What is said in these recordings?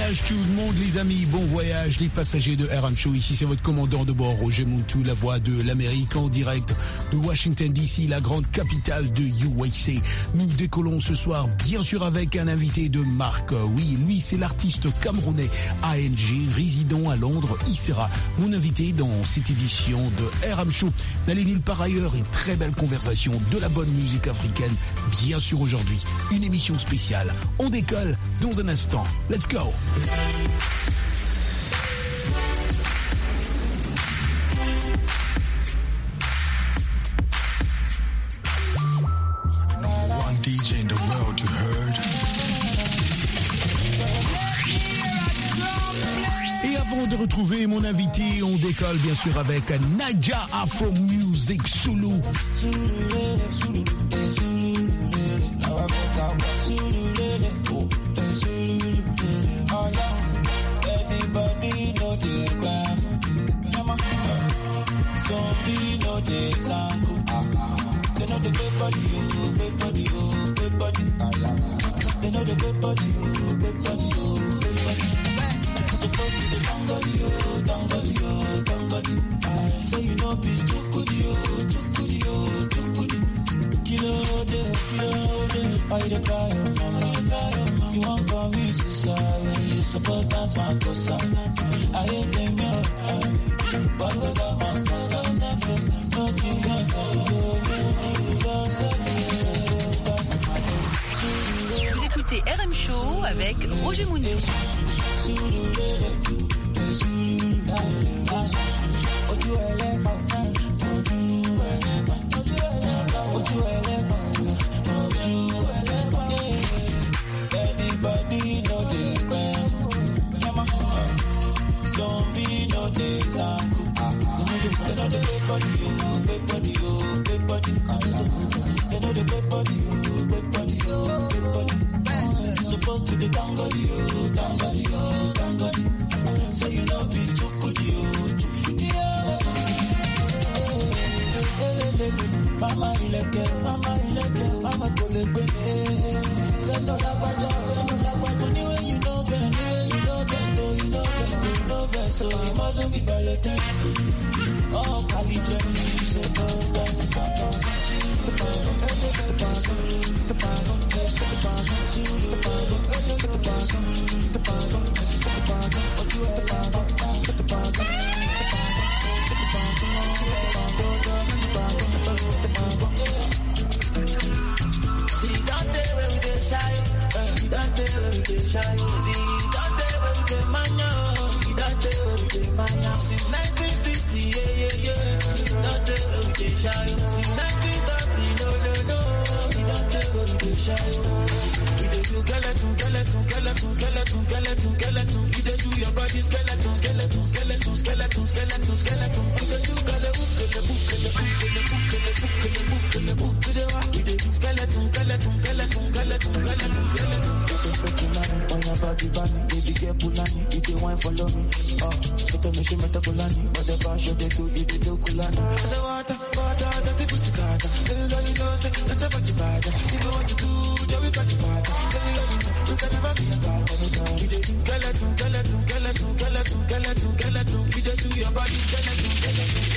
voyage tout le monde les amis, bon voyage les passagers de RM Show. Ici c'est votre commandant de bord Roger Muntu, la voix de l'Amérique en direct de Washington DC, la grande capitale de USA. Nous décollons ce soir bien sûr avec un invité de marque. Oui, lui c'est l'artiste camerounais ANG, résident à Londres. Il sera mon invité dans cette édition de RM Show. N'allez nulle part ailleurs, une très belle conversation, de la bonne musique africaine. Bien sûr aujourd'hui, une émission spéciale. On décolle dans un instant. Let's go. One DJ in the world, you heard. Et avant de retrouver mon invité, on décolle bien sûr avec Naija Afro Music Zulu. Everybody know the bath. Zombie know the zangu. They know the big body, oh, big body, oh, big body. They know the big body, oh, big body, oh, big body. Supposed to be tangody, oh, tangody, oh, tangody. So you know be chukudi, oh, chukudi, oh, chukudi. Kilo de, why you cry, oh, mama? You won't call me suicide when you supposed that's my cosa. I hate them, yo. What goes up on scandals and just no king yourself. Vous écoutez RM Show avec Roger Muntu. Everybody know the best. Zombie know the zangu. They know the big body, oh, big body, oh, big body. They know the big body, oh, big body, oh, big body. You supposed to be tangody, oh, tangody, oh, tangody. So you know be chukudi, oh, chukudi, oh, chukudi. Mama ileke, mama kolebe. They know that baja, anyway you know get, you know get, so you mustn't be balloted. Oh, Kali Jenny, so both that's the pattern. See, don't tell where we get shy. Don't tell where we get shy. See, don't tell where we get mania. Don't tell where we get mania. Since 1960, yeah. Don't tell where we get shy. Since 1930, no. Don't tell where we get shy. We dey do skeleton. We dey do your body skeleton. We dey do skeleton. We dey do baby get pulani, you dey wine follow me. So tell me she meta kulani, but the bar show they do, you dey do kulani. I say water, the pussy carter. Every girl you know say that's about your body. If you want to do, then we got your body. Every girl you know, we can never be apart. We dey do skeleton. We dey do your body skeleton. We dey do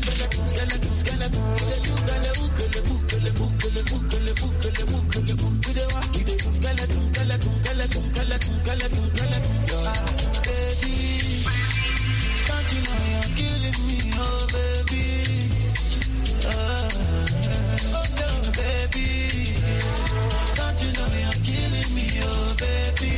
baby, don't you know you're killing me, oh baby. Oh no, baby, don't you know you're killing me, oh baby.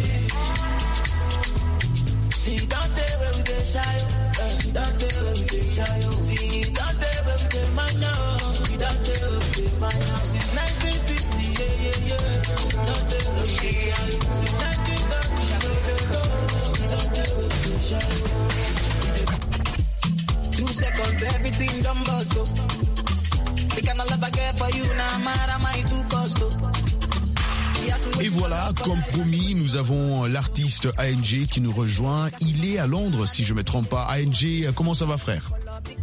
See, don't tell where we get shy, don't tell where we get shy. See, don't tell where we get mania, don't tell where we get mania. Since 1960, yeah. Don't tell where we get shy. Since 1930, don't tell where we get shy. 2 seconds, everything done bust, oh. The kind of love I get for you, now mad am I too cost, oh. Et voilà, comme promis, nous avons l'artiste ANG qui nous rejoint. Il est à Londres, si je ne me trompe pas. ANG, comment ça va, frère?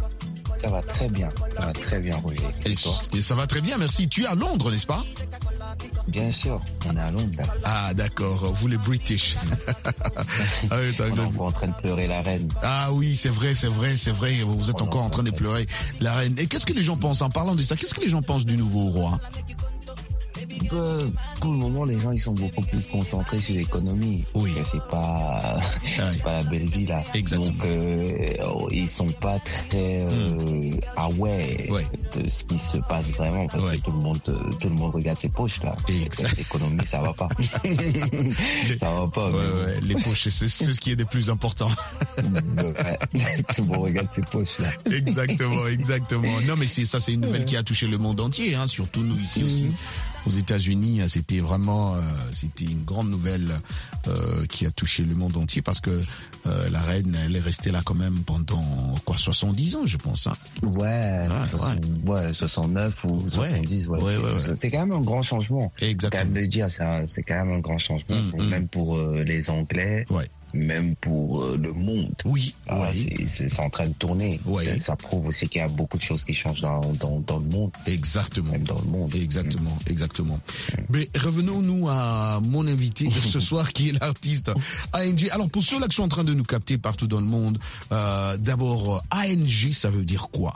Ça va très bien, Roger. Et ça va très bien, merci. Tu es à Londres, n'est-ce pas? Bien sûr, on est à Londres. Là. Ah, d'accord, vous les British. On est encore en train de pleurer la reine. Ah oui, c'est vrai, vous êtes encore en train de pleurer la reine. Et qu'est-ce que les gens pensent, en parlant de ça, qu'est-ce que les gens pensent du nouveau roi? Pour le moment, les gens ils sont beaucoup plus concentrés sur l'économie. Oui. C'est pas la belle vie là. Exactement. Donc ils sont pas très aware de ce qui se passe vraiment parce que tout le monde regarde ses poches là. L'économie ça va pas. Ça va pas. Les poches, c'est ce qui est de plus important. Tout le monde regarde ses poches là. Exactement. Non mais c'est une nouvelle qui a touché le monde entier, hein, surtout nous ici aussi. Aux États-Unis, c'était vraiment, c'était une grande nouvelle qui a touché le monde entier parce que la reine, elle est restée là quand même pendant 70 ans, je pense. Hein. Ouais, 69 ou 70. Ouais. C'est quand même un grand changement. Exactement. Faut quand même le dire, c'est quand même un grand changement, même pour les Anglais. Ouais. Même pour le monde. Oui. C'est en train de tourner. Ouais. Ça prouve aussi qu'il y a beaucoup de choses qui changent dans le monde. Exactement. Même dans le monde. Exactement. Mais revenons-nous à mon invité ce soir qui est l'artiste ANG. Alors pour ceux-là qui sont en train de nous capter partout dans le monde, d'abord ANG, ça veut dire quoi?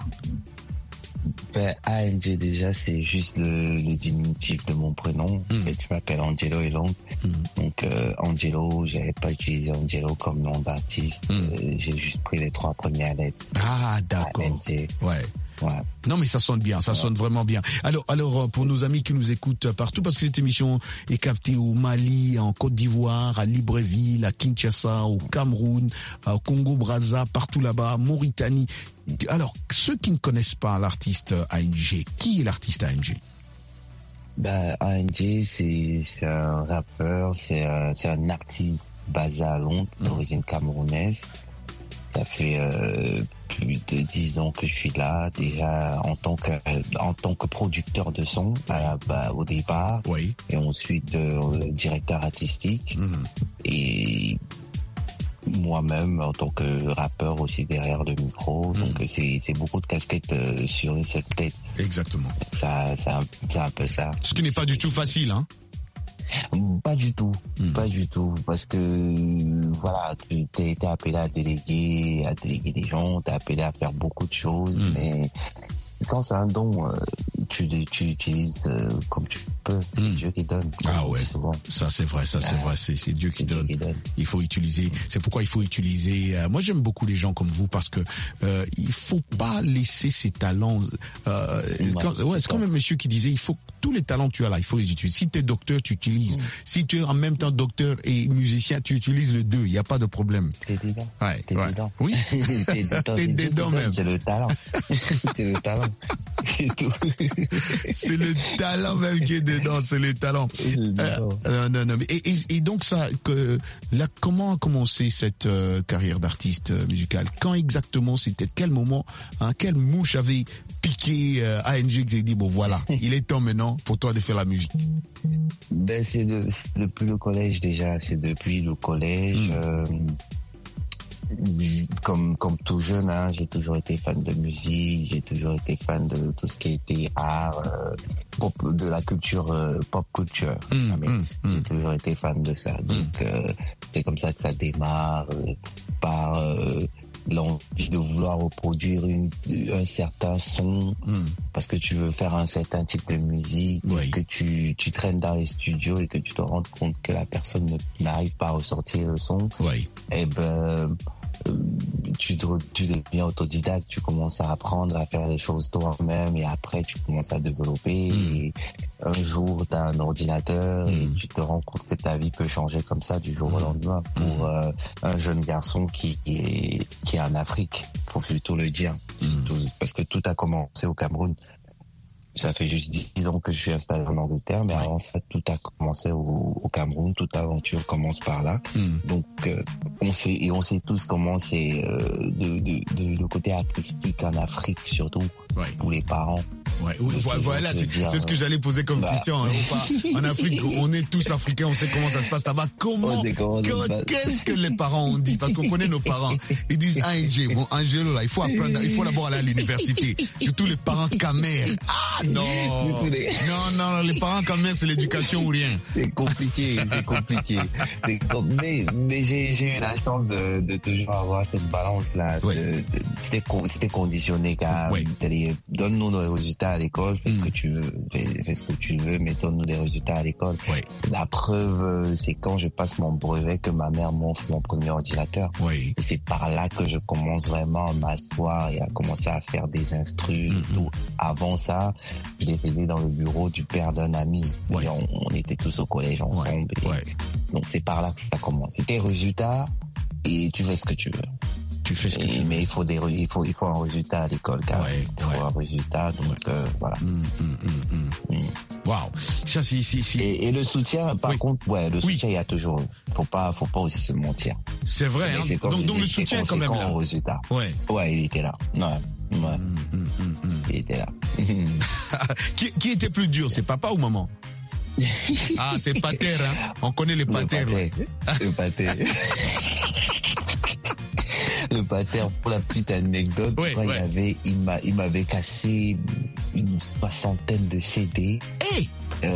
ANG déjà c'est juste le diminutif de mon prénom. En fait, je m'appelle Angelo Elong. Donc Angelo, j'avais pas utilisé Angelo comme nom d'artiste. J'ai juste pris les 3 premières lettres. Ah d'accord. ANG. Ouais. Non mais ça sonne bien, ça sonne vraiment bien. Alors pour nos amis qui nous écoutent partout, parce que cette émission est captée au Mali, en Côte d'Ivoire, à Libreville, à Kinshasa, au Cameroun, au Congo-Brazza, partout là-bas, Mauritanie. Alors ceux qui ne connaissent pas l'artiste ANG, qui est l'artiste ANG? ANG c'est un rappeur, c'est un artiste basé à Londres, d'origine camerounaise. Ça fait plus de 10 ans que je suis là, déjà en tant que producteur de son au départ, et ensuite directeur artistique, et moi-même en tant que rappeur aussi derrière le micro. Donc c'est beaucoup de casquettes sur une seule tête. Exactement. C'est un peu ça. Ce qui n'est pas du tout facile, hein. Pas du tout, parce que voilà, tu t'es appelé à déléguer des gens, t'es appelé à faire beaucoup de choses, mais quand c'est un don, tu utilises comme tu peux. C'est Dieu qui donne. Ah ouais. Souvent. Ça c'est vrai, c'est Dieu qui donne. Il faut utiliser. C'est pourquoi il faut utiliser. Moi j'aime beaucoup les gens comme vous parce que il faut pas laisser ses talents. C'est comme un monsieur qui disait, il faut tous les talents que tu as là, il faut les utiliser. Si tu es docteur, tu utilises. Si tu es en même temps docteur et musicien, tu utilises les deux. Il y a pas de problème. T'es dedans. T'es dedans. Oui. T'es dedans même. C'est le talent. C'est le talent. C'est le talent même qui est dedans, c'est le talent. Non. Et donc comment a commencé cette carrière d'artiste musical? Quand exactement c'était? Quel moment? Quelle mouche avait piqué ANG qui s'est dit bon voilà, il est temps maintenant pour toi de faire la musique? C'est depuis le collège déjà. C'est depuis le collège. Comme tout jeune, j'ai toujours été fan de musique, j'ai toujours été fan de tout ce qui était art, de la culture, pop culture. J'ai toujours été fan de ça. Donc c'est comme ça que ça démarre par l'envie de vouloir reproduire un certain son parce que tu veux faire un certain type de musique, que tu traînes dans les studios et que tu te rends compte que la personne n'arrive pas à ressortir le son. Et tu deviens autodidacte, tu commences à apprendre à faire les choses toi-même et après tu commences à développer et un jour tu as un ordinateur et tu te rends compte que ta vie peut changer comme ça du jour au lendemain pour un jeune garçon qui est en Afrique, faut surtout le dire, parce que tout a commencé au Cameroun. Ça fait juste 10 ans que je suis installé en Angleterre, mais avant ça, tout a commencé au Cameroun. Toute aventure commence par là. Donc, on sait tous comment c'est le côté artistique en Afrique, surtout pour les parents. Ouais, voilà, c'est ce que j'allais poser comme question. Hein. En Afrique, on est tous africains, on sait comment ça se passe là-bas. Qu'est-ce que les parents ont dit? Parce qu'on connaît nos parents. Ils disent ANG. Bon, Angelo, là, il faut apprendre, il faut d'abord aller à l'université. Surtout les parents camers. Ah non. Non, les parents camers, c'est l'éducation ou rien. C'est compliqué. Mais j'ai eu la chance de toujours avoir cette balance-là. Ouais. C'était conditionné quand même. Ouais. Donne-nous nos résultats à l'école, fais ce que tu veux, mais donne-nous des résultats à l'école. Ouais. La preuve, c'est quand je passe mon brevet que ma mère m'offre mon premier ordinateur. Oui. Et c'est par là que je commence vraiment à m'asseoir et à commencer à faire des instrus. Tout. Avant ça, je les faisais dans le bureau du père d'un ami. Ouais. Et on était tous au collège ensemble. Ouais. Donc c'est par là que ça commence. C'était résultats et tu fais ce que tu veux. Tu fais ce que tu veux. Mais il faut un résultat à l'école, quand même. Il faut un résultat, donc voilà. Waouh. Ça, c'est. Et le soutien, par contre, le soutien, il y a toujours. Faut pas aussi se mentir. C'est vrai, hein. Donc le soutien est quand même là. Résultat. Ouais, il était là. Ouais. Il était là. Qui était plus dur, c'est papa ou maman? Ah, c'est pater, hein. On connaît les paters. Le pater. Le pater, pour la petite anecdote, il m'avait cassé une 60aine de CD. Hey!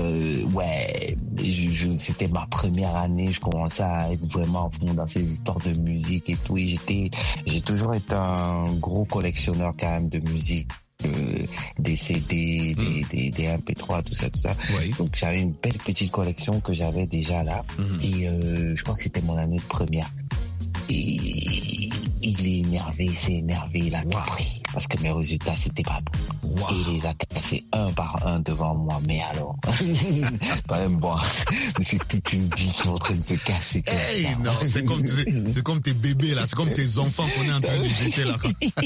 C'était ma première année, je commençais à être vraiment à fond dans ces histoires de musique et tout. Et j'ai toujours été un gros collectionneur quand même de musique. Des CD, des MP3, tout ça. Oui. Donc j'avais une belle petite collection que j'avais déjà là. Et je crois que c'était mon année de première. Et il s'est énervé, il a tout pris. Parce que mes résultats, c'était pas bon. Wow. Et il les a cassés un par un devant moi. Mais alors, pas même moi. C'est toute une vie qui est en train de se casser. Hey, non, c'est comme tes bébés là, c'est comme tes enfants qu'on est en train de jeter là.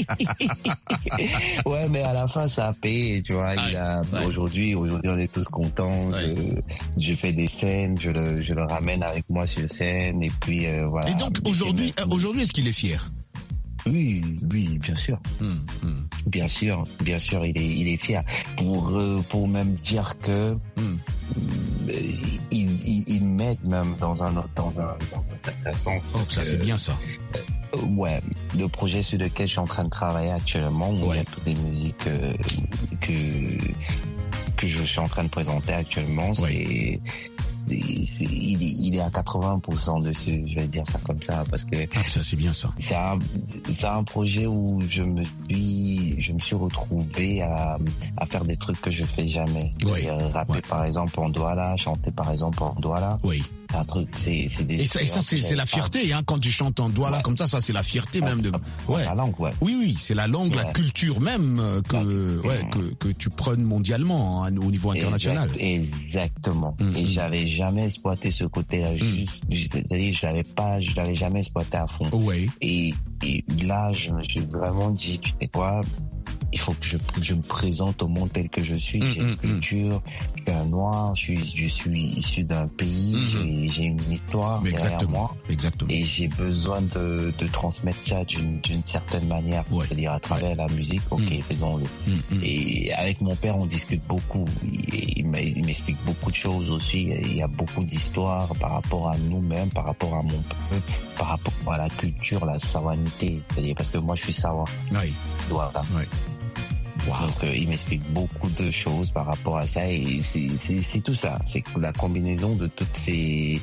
Ouais, mais à la fin, ça a payé, tu vois. Aujourd'hui, on est tous contents. Je fais des scènes, je le ramène avec moi sur scène, et puis voilà. Et donc aujourd'hui, est-ce qu'il est fier? Oui, bien sûr. Bien sûr, il est fier. Pour même dire que il m'aide même dans un certain sens. Oh, ça c'est bien ça. Le projet sur lequel je suis en train de travailler actuellement, où il y a toutes les musiques que je suis en train de présenter actuellement, il est à 80% dessus, je vais dire ça comme ça, parce que ça c'est bien ça. C'est un projet où je me suis retrouvé à faire des trucs que je fais jamais. Rapper par exemple en Douala, chanter par exemple en Douala. Oui. Un truc, c'est des. Et ça c'est la fierté, hein, quand tu chantes en Douala comme ça c'est la fierté même de. La langue, Oui, c'est la langue, la culture même que tu prônes mondialement, hein, au niveau international. Exactement. Et j'avais jamais exploité ce côté-là. C'est-à-dire, je l'avais jamais exploité à fond. Et là, je me suis vraiment dit, tu sais quoi, il faut que je me présente au monde tel que je suis. J'ai une culture, je suis un noir, je suis issu d'un pays, j'ai une histoire derrière moi. Exactement. Et j'ai besoin de transmettre ça d'une certaine manière, c'est-à-dire à travers la musique. Faisons-le. Et avec mon père, on discute beaucoup. Il m'explique beaucoup de choses aussi. Il y a beaucoup d'histoires par rapport à nous-mêmes, par rapport à mon peuple, par rapport à la culture, la savanité. C'est-à-dire parce que moi, je suis savant. Voilà. Wow. Donc il m'explique beaucoup de choses par rapport à ça, et c'est tout ça, c'est la combinaison de toutes ces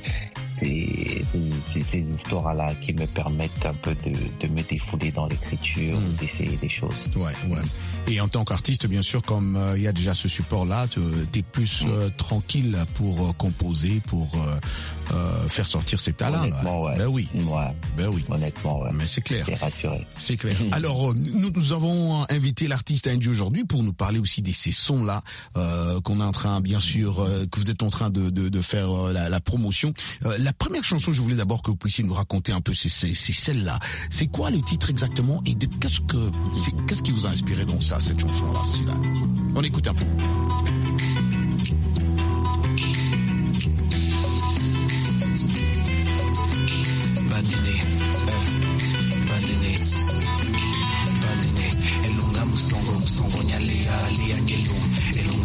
histoires-là qui me permettent un peu de me défouler dans l'écriture, d'essayer des choses. Et en tant qu'artiste, bien sûr, comme il y a déjà ce support-là, t'es plus tranquille pour composer, pour faire sortir ces talents. Honnêtement, Ben oui. Honnêtement, mais c'est clair. T'es rassuré. C'est clair. Alors, nous avons invité l'artiste Angie aujourd'hui pour nous parler aussi de ces sons-là qu'on est en train, bien sûr, que vous êtes en train de faire la promotion. La première chanson, je voulais d'abord que vous puissiez nous raconter un peu, c'est celle-là. C'est quoi le titre exactement, et de qu'est-ce qui vous a inspiré dans ça, cette chanson-là, là. On écoute un peu. Elunga musongo nyalea lia ngelu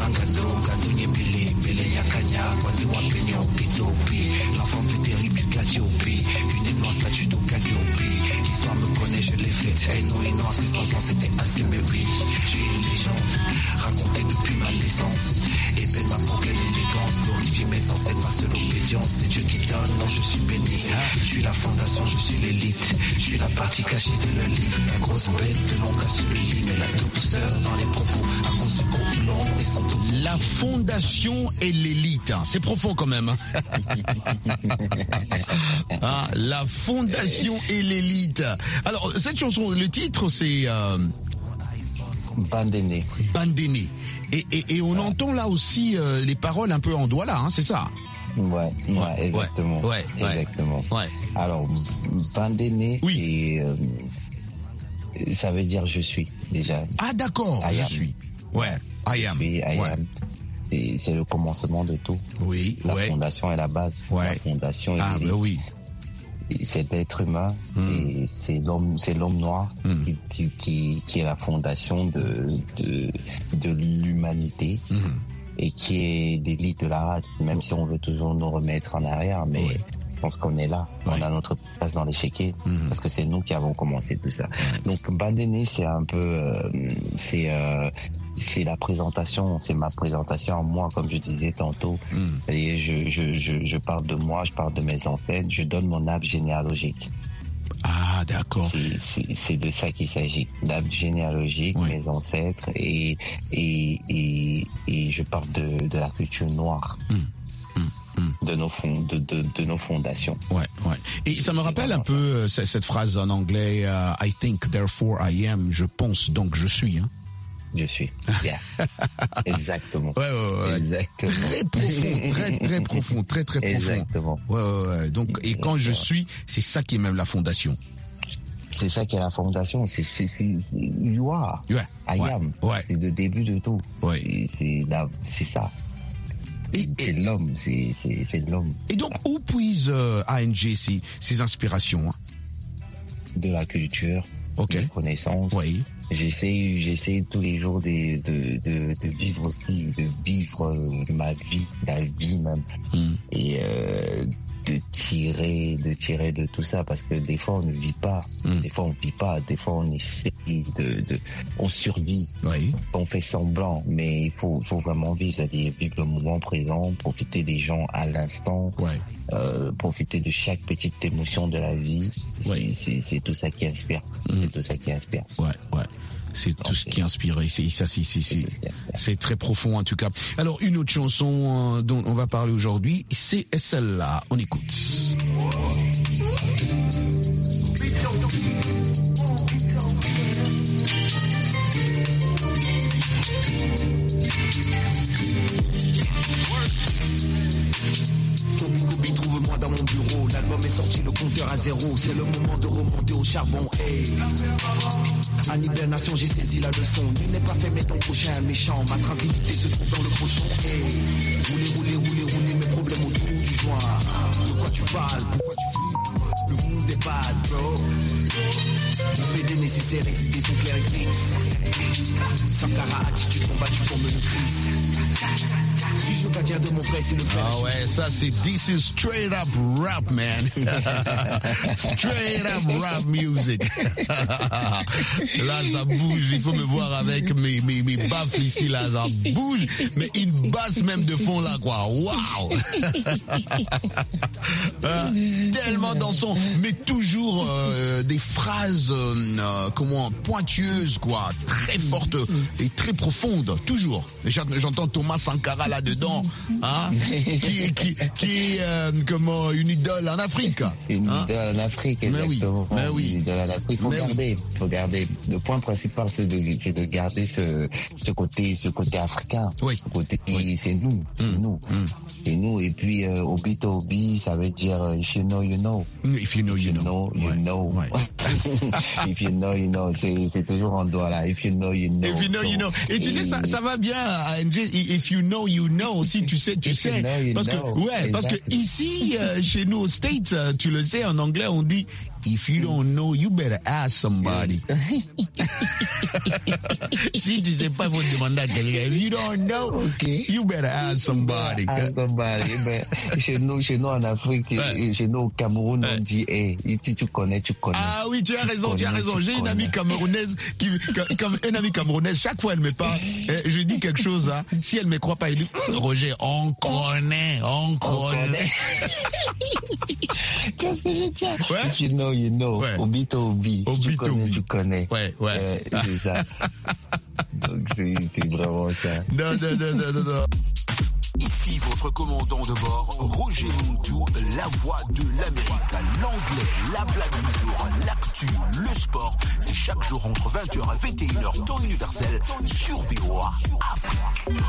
L'enfant plus terrible du Gadiopi, une énorme statue de Gadiopi. L'histoire me connaît, je l'ai faite. Hey, non, à 600 ans, c'était assez, mais oui. Je suis une légende, racontée depuis ma naissance. Et belle ma pour quelle élégance, glorifie mes ancêtres, ma seule obédience. C'est Dieu qui donne, non, je suis béni. Je suis la fondation, je suis l'élite. Je suis la partie cachée de le livre. La grosse bête que l'on casse le lit, mais la douceur dans les propos. À cause du groupe long et sans tout. La fondation et l'élite. C'est profond quand même. Ah, la fondation et l'élite. Alors, cette chanson, le titre, c'est... Bandéné. Bandéné. Et on entend là aussi les paroles un peu en douala, hein, c'est ça? Ouais, exactement. Ouais. Exactement. Ouais. Alors, Bandéné, oui. Ça veut dire je suis, déjà. Ah, d'accord, je suis. Ouais, I am. I am. C'est le commencement de tout. Oui, la fondation est la base. Ouais. La fondation est l'élite. Oui. C'est l'être humain, c'est l'homme noir qui est la fondation de l'humanité et qui est l'élite de la race, même si on veut toujours nous remettre en arrière, mais je pense qu'on est là, on a notre place dans l'échiquier, parce que c'est nous qui avons commencé tout ça. Donc Bandéné, c'est un peu, c'est la présentation, c'est ma présentation à moi, comme je disais tantôt. Et je parle de moi, je parle de mes ancêtres, je donne mon arbre généalogique. Ah, d'accord. C'est de ça qu'il s'agit, l'arbre généalogique, mes ancêtres, et je parle de la culture noire. De nos fondations. Ouais. Et ça me rappelle un peu cette phrase en anglais, I think, therefore I am. Je pense, donc je suis. Hein. Je suis. Yeah. Exactement. Ouais. Exactement. Très profond, très profond, très profond. Exactement. Ouais. Donc, et quand je suis, c'est ça qui est même la fondation. C'est ça qui est la fondation. C'est you are. Yeah. I am. Ouais. C'est le début de tout. Ouais. C'est ça. C'est l'homme, c'est l'homme. Et donc, où puise ANG ses inspirations, hein? De la culture, des connaissances. Oui. J'essaie tous les jours de vivre aussi, de vivre ma vie, la vie même, et de tirer de tout ça, parce que des fois on ne vit pas, des fois on essaie on survit, on fait semblant, mais il faut vraiment vivre, c'est-à-dire vivre le moment présent, profiter des gens à l'instant, profiter de chaque petite émotion de la vie. C'est tout ça qui inspire. C'est tout ça qui inspire. Ouais. C'est tout ce qui inspire. C'est très profond en tout cas. Alors une autre chanson dont on va parler aujourd'hui, c'est celle-là. On écoute. Trouve-moi dans mon bureau, l'album est sorti, le compteur à zéro, c'est le moment de remonter au charbon. Hey. En hibernation, j'ai saisi la leçon. Nul n'est pas fait, mais ton prochain est méchant. Ma tranquillité se trouve dans le pochon. Hey. Rouler, mes problèmes autour du joint. De quoi tu parles, pourquoi tu flippes? Le monde est bad, bro. On fait des nécessaires, exciter son clair et fixe. Sankara, attitude combattue pour me nourrir. Si je veux dire de mon frère, c'est le frère. Ah ouais, ça c'est This is straight up rap, man. Straight up rap music. Là, ça bouge. Il faut me voir avec mes baffes ici, là, ça bouge. Mais une basse même de fond, là, quoi. Waouh. Tellement dans son, mais toujours des phrases, pointueuses, quoi. Très fortes et très profondes. Toujours. J'entends Thomas Sankara là-dedans, hein, qui est une idole en Afrique. Une idole en Afrique, exactement. Mais oui. Une idole en Afrique. Faut garder. Le point principal, c'est de garder ce côté africain. Oui. Ce côté, c'est nous. C'est nous. Et puis, obi to obi, ça veut dire, if you know, you know. If you know, you know. You know. Ouais. If you know, you know. C'est toujours en doigt là. If you know, you know. If you know, you know. Et tu sais, ça va bien, ANG. If you know, you know. Si tu sais. Parce que ici, chez nous aux States, tu le sais, en anglais, on dit If you don't know, you better ask somebody. Si tu sais pas, il faut demander à quelqu'un. If you don't know, you better ask somebody. Ask somebody. Ben, chez nous en Afrique, chez nous au Cameroun, on dit, tu connais. Ah oui, tu as raison. J'ai une amie camerounaise chaque fois elle me parle, je dis quelque chose, hein, si elle me croit pas, elle dit, Roger, on connaît. Qu'est-ce que je tiens? Ouais. If you know, you know. Ouais. Obi. Tu connais. Ouais. C'est ça. Donc c'est vraiment ça. Non. Ici votre commandant de bord, Roger Muntu, la voix de l'Amérique. L'anglais, la blague du jour, l'actu, le sport. C'est chaque jour entre 20h et 21h, temps universel, sur VOA Afrique.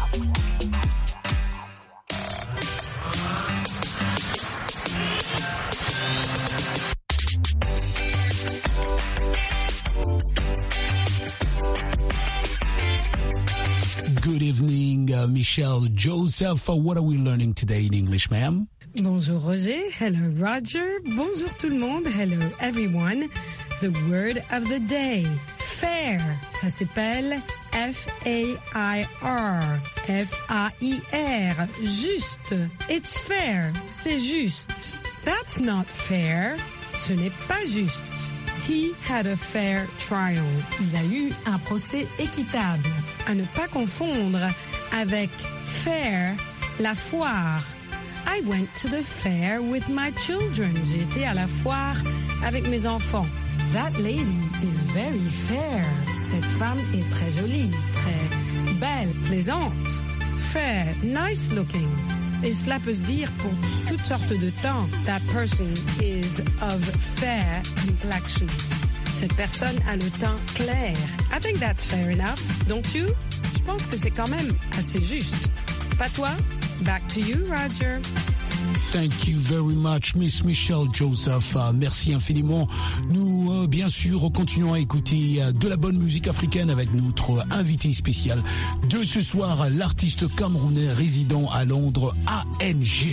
Good evening, Michelle Joseph. What are we learning today in English, ma'am? Bonjour Roger. Hello Roger. Bonjour tout le monde. Hello everyone. The word of the day. Fair. Ça s'appelle F-A-I-R. F-A-I-R. Juste. It's fair. C'est juste. That's not fair. Ce n'est pas juste. He had a fair trial. Il a eu un procès équitable. À ne pas confondre avec fair, la foire. I went to the fair with my children. J'ai été à la foire avec mes enfants. That lady is very fair. Cette femme est très jolie, très belle, plaisante. Fair, nice looking. Et cela peut se dire pour toutes sortes de temps. That person is of fair complexion. Cette personne a le teint clair. I think that's fair enough, don't you? Je pense que c'est quand même assez juste. Pas toi? Back to you, Roger. Thank you very much, Miss Michelle Joseph. Merci infiniment. Nous, bien sûr, continuons à écouter de la bonne musique africaine avec notre invité spécial de ce soir, l'artiste camerounais résident à Londres, ANG.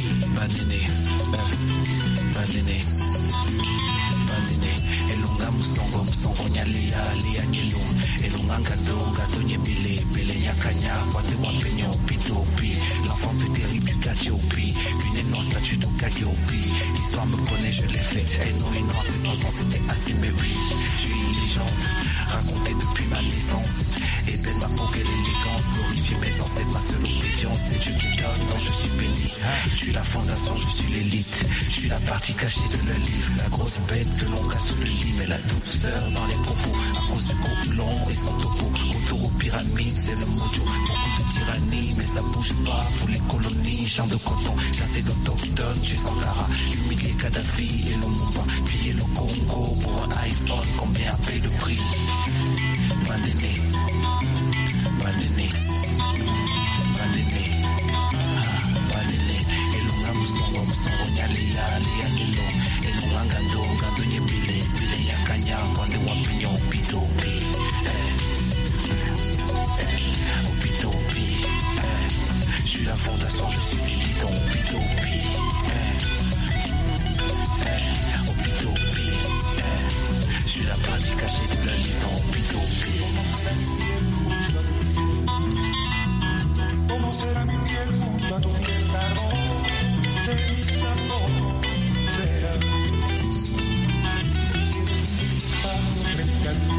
L'enfant plus terrible du Gatiopi, qu'une énorme statue de Kagiopi. L'histoire me connaît, je l'ai faite. Elle non, une c'est 5 ans, c'était assez, mais oui. Je suis une légende, racontée depuis ma naissance. Et belle ma peau, quelle élégance. Glorifier mes ancêtres, ma seule obédience. C'est Dieu qui donne, donc je suis béni. Je suis la fondation, je suis l'élite. Je suis la partie cachée de le livre. La grosse bête que l'on casse sous le lit. Mais la douceur dans les propos, à cause du groupe long et son topo. Autour aux pyramides, c'est le mojo. Beaucoup de tyrannie, mais ça bouge pas. Faut les colonies, champs de coton, chassé d'autochtones chez Sankara, humilié Kadhafi et Lumumba, piller le Congo pour un iPhone, combien paye le prix? Mandéné, Elunga Musongo, Nyale, Angelo, Elunga Gando, Nyebile, Bile Yakanya, Wande Wapinyo, Pitopi, je suis la fondation, je suis militant, Pitopi, Pitopi, je suis la partie cachée de la liton, Pitopi. ¿Cómo será mi piel junto a tu piel marrón? Ceniza como será. Si el espacio frente al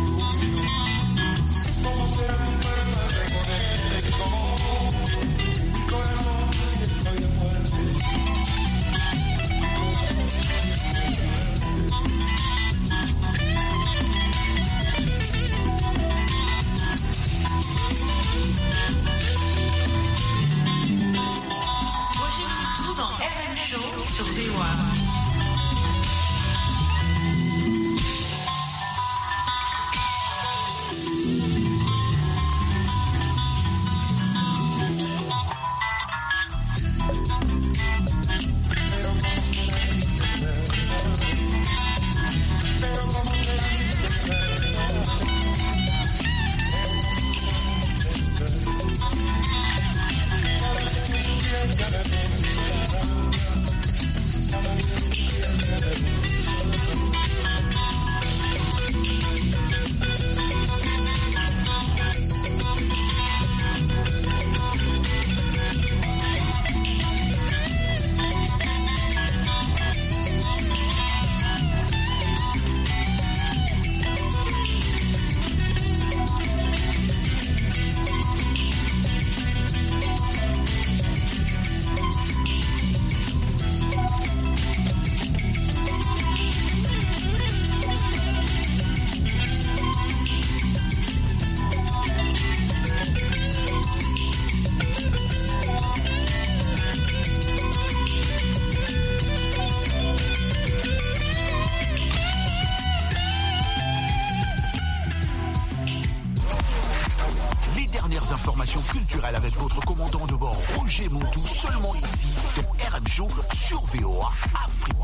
l'information culturelle avec votre commandant de bord Roger Montou, seulement ici dans RM Show sur VOA Afrique.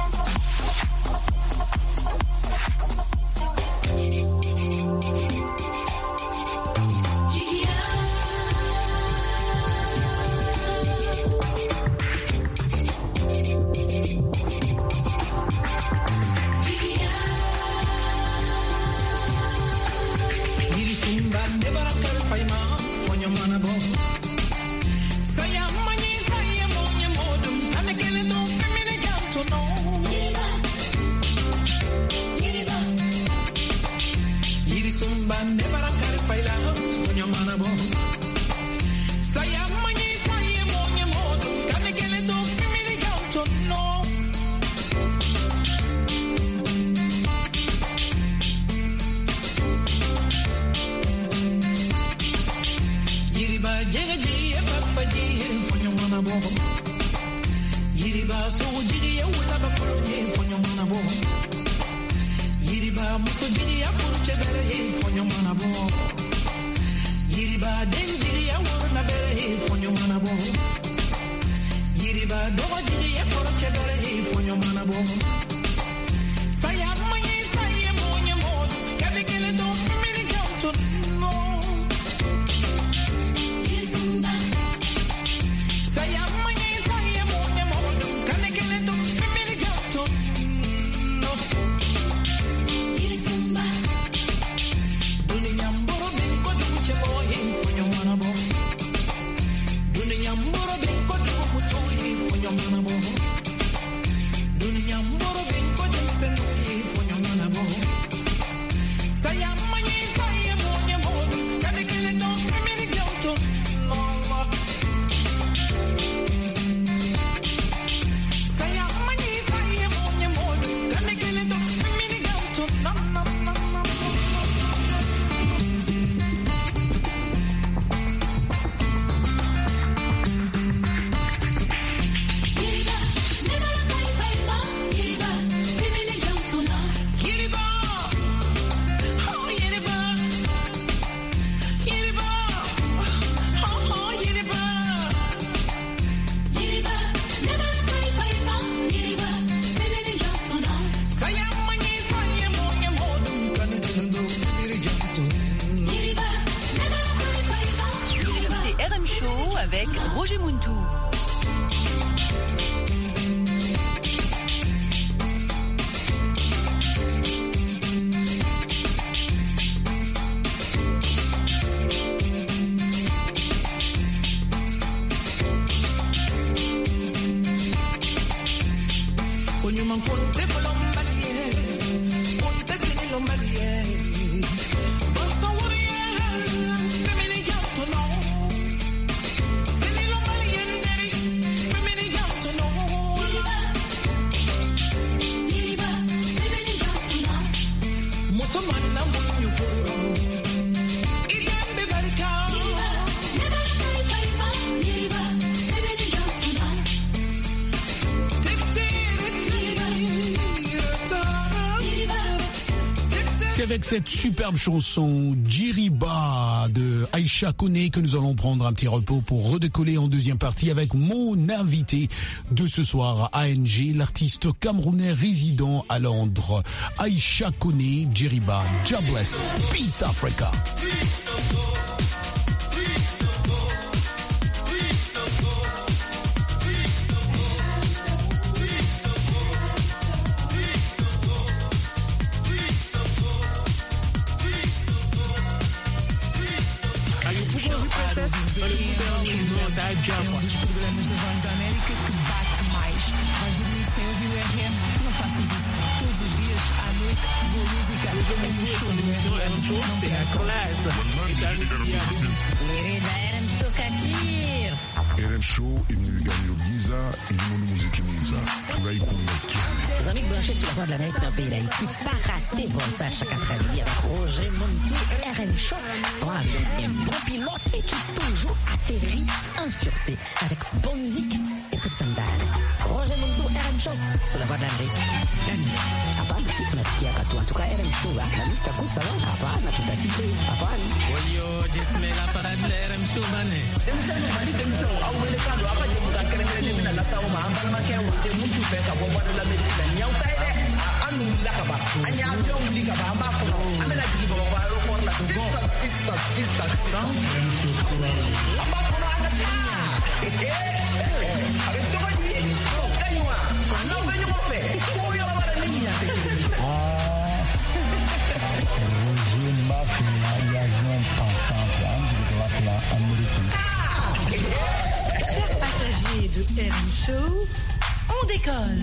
avec Roger Montou. C'est avec cette superbe chanson Djiriba de Aïcha Koné que nous allons prendre un petit repos pour redécoller en deuxième partie avec mon invité de ce soir, ANG, l'artiste camerounais résident à Londres. Aïcha Koné, Djiriba, God bless, Peace Africa. Um dos programas da Voz da América que bate mais. Vais dormir sem ouvir o RM? Não faças isso. Todos os dias, à noite, boa música. C'est la classe. RM Show imeganyiro byiza irimo n'umuziki mwiza turayikunda. Les amis branchés sur la Voix de l'Amérique dans le pays d'Haïti, pas raté bon ça chaque après-midi avec Roger Montou. RM Show sont avec un bon pilote et qui toujours atterrit en sûreté avec bonne musique et toute sandale. Roger Montou, RM Show sur la Voix de l'Amérique. À part ici, on a ce qu'il y a à toi. tuka RM Show na Mr. Kusala hapana tutasiki hapana Olio jismela para RM Show bane Demsema bali demsema au welekano hapa je mkakelele mimi na sawa maamba na makao je mtu peka bomba la medicina nyau taide anu lakaba anya amyo mlikaba ambako amela jibo kwa aeroport la sisa ambako na anatia Chers passagers de RM Show, on décolle.